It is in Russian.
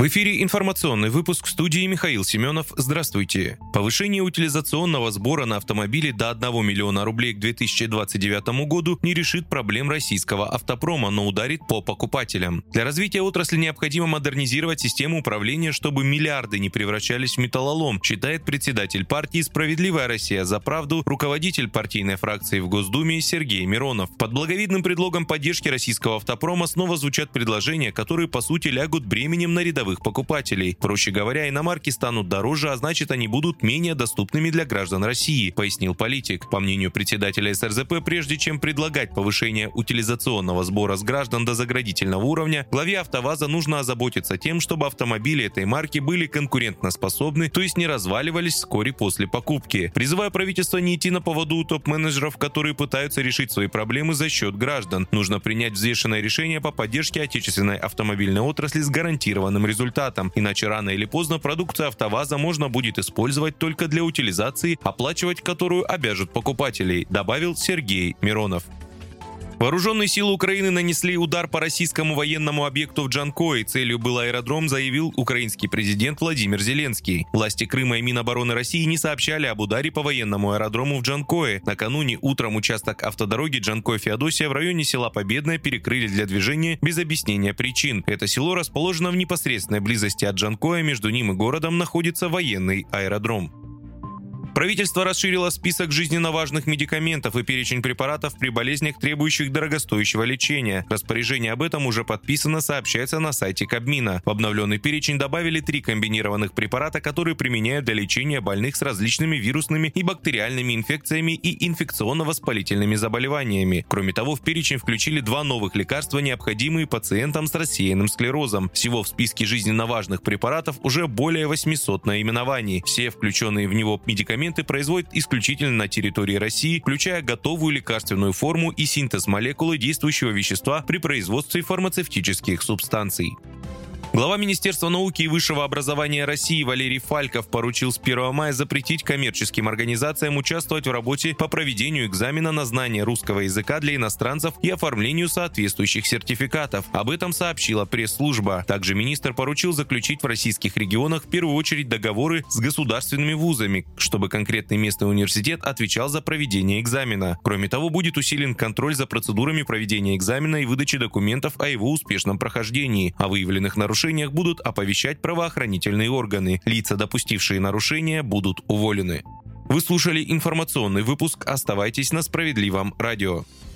В эфире информационный выпуск, в студии Михаил Семенов. Здравствуйте. Повышение утилизационного сбора на автомобили до 1 миллиона рублей к 2029 году не решит проблем российского автопрома, но ударит по покупателям. Для развития отрасли необходимо модернизировать систему управления, чтобы миллиарды не превращались в металлолом, считает председатель партии «Справедливая Россия за правду», руководитель партийной фракции в Госдуме Сергей Миронов. Под благовидным предлогом поддержки российского автопрома снова звучат предложения, которые по сути лягут бременем на рядовых покупателей. Проще говоря, иномарки станут дороже, а значит, они будут менее доступными для граждан России, пояснил политик. По мнению председателя СРЗП, прежде чем предлагать повышение утилизационного сбора с граждан до заградительного уровня, главе АвтоВАЗа нужно озаботиться тем, чтобы автомобили этой марки были конкурентоспособны, то есть не разваливались вскоре после покупки. Призываю правительство не идти на поводу у топ-менеджеров, которые пытаются решить свои проблемы за счет граждан. Нужно принять взвешенное решение по поддержке отечественной автомобильной отрасли с гарантированным результатом, иначе рано или поздно продукцию АвтоВАЗа можно будет использовать только для утилизации, оплачивать которую обяжут покупателей, добавил Сергей Миронов. Вооруженные силы Украины нанесли удар по российскому военному объекту в Джанкое. Целью был аэродром, заявил украинский президент Владимир Зеленский. Власти Крыма и Минобороны России не сообщали об ударе по военному аэродрому в Джанкое. Накануне утром участок автодороги Джанкое-Феодосия в районе села Победное перекрыли для движения без объяснения причин. Это село расположено в непосредственной близости от Джанкое, между ним и городом находится военный аэродром. Правительство расширило список жизненно важных медикаментов и перечень препаратов при болезнях, требующих дорогостоящего лечения. Распоряжение об этом уже подписано, сообщается на сайте Кабмина. В обновленный перечень добавили 3 комбинированных препарата, которые применяют для лечения больных с различными вирусными и бактериальными инфекциями и инфекционно-воспалительными заболеваниями. Кроме того, в перечень включили 2 новых лекарства, необходимые пациентам с рассеянным склерозом. Всего в списке жизненно важных препаратов уже более 800 наименований. Все включенные в него медикаменты производят исключительно на территории России, включая готовую лекарственную форму и синтез молекулы действующего вещества при производстве фармацевтических субстанций. Глава Министерства науки и высшего образования России Валерий Фальков поручил с 1 мая запретить коммерческим организациям участвовать в работе по проведению экзамена на знание русского языка для иностранцев и оформлению соответствующих сертификатов. Об этом сообщила пресс-служба. Также министр поручил заключить в российских регионах в первую очередь договоры с государственными вузами, чтобы конкретный местный университет отвечал за проведение экзамена. Кроме того, будет усилен контроль за процедурами проведения экзамена и выдачи документов о его успешном прохождении. О выявленных нарушениях будут оповещать правоохранительные органы. Лица, допустившие нарушения, будут уволены. Вы слушали информационный выпуск. Оставайтесь на Справедливом радио.